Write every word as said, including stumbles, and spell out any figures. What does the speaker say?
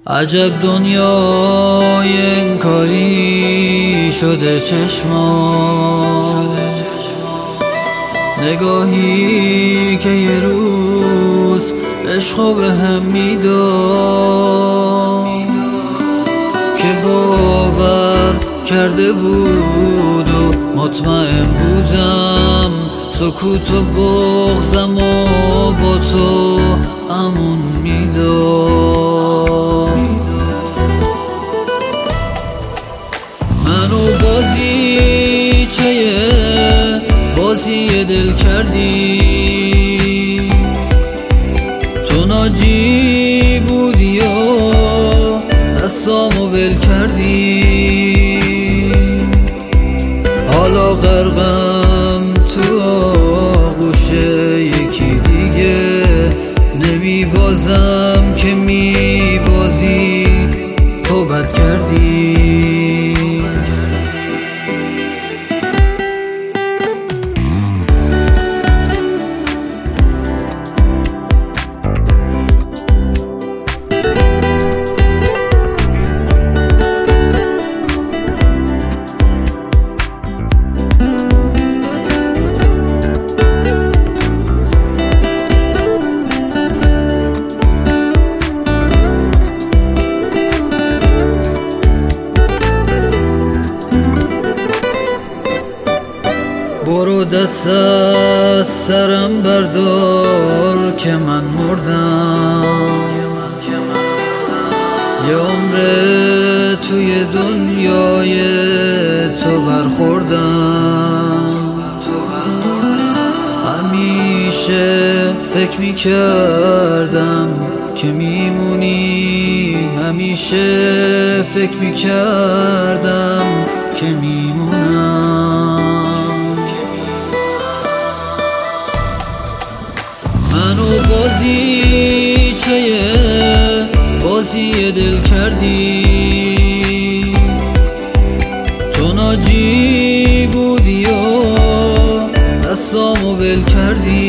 عجب دنیای انکاری شده چشمان، نگاهی که یه روز عشقو به هم میداد، که باور کرده بود و مطمئن بودم سکوت و بغضم و با تو امون میداد. منو بازی چه بازی دل کردی، تو ناجی بودی و دستامو ول کردی، حالا غرقم تو آغوش یکی دیگه، نمی بازم که می بازی تو بد کردی. برو دست از سرم بردار که من مردم، یه عمر توی دنیای تو برخوردم. همیشه فکر میکردم که میمونی، همیشه فکر میکردم که میمونم. منو بازی چه بازی دل کردی، تو ناجی بودی و دستامو ول کردی،